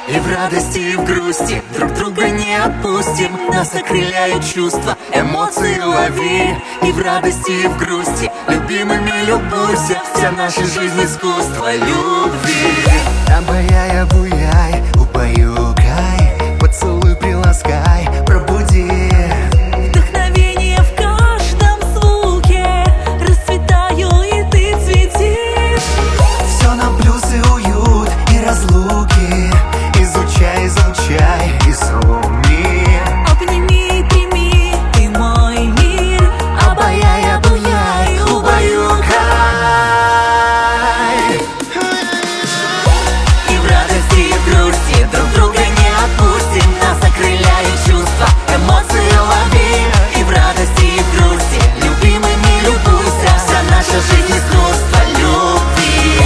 И в радости, и в грусти друг друга не отпустим. Нас окрыляют чувства, эмоции лови. И в радости, и в грусти любимыми любуйся. Вся наша жизнь искусство любви. Обаяй, обуяй, убаюкай, поцелуй, приласкай, пробуди. Вдохновение в каждом звуке, расцветаю, и ты цветишь. Все на плюсы, уют и разлуки. Изучай, изучай и суми. Обними и прими, ты мой мир. Обаяй, обуяй, убаюкай. И в радости, и в грусти друг друга не отпустим. Нас окрыляют чувства, эмоции лови. И в радости, и в грусти любимыми любуйся. Вся наша жизнь искусство любви.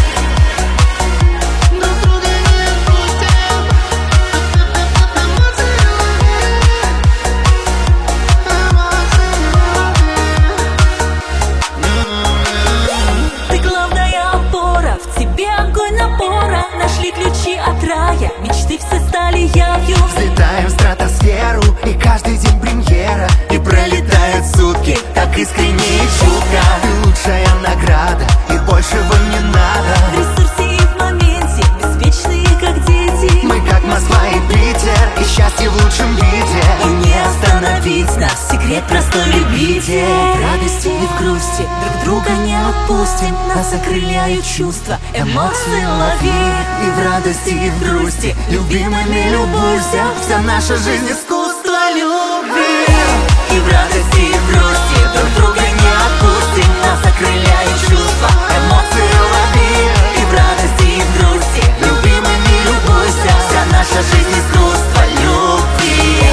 Ты главная опора, в тебе огонь напора. Нашли ключи от рая, мечты все стали явью. Взлетаем в стратосферу, и каждый день премьера. И пролетают сутки, так искренне и чутко. Ты лучшая награда, и большего не В надо. ресурсе и в моменте, беспечные как дети. Мы как Москва и Питер, и счастье в лучшем виде. И не остановить нас, секрет простой любите. В радости и в грусти друг друга не отпустим. Нас окрыляют чувства, эмоции лови. И в радости, и в грусти любимыми любуйся. Вся наша жизнь искусство любви. И в радости, и в грусти друг друга не отпустим. Нас окрыляют чувства, эмоции лови. И в радости, и в грусти любимыми любуйся. Вся наша жизнь искусство любви.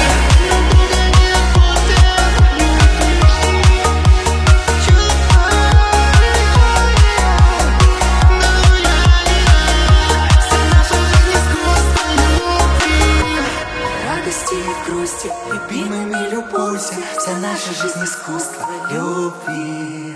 В радости и в грусти любимыми любуйся. Вся наша жизнь искусство любви.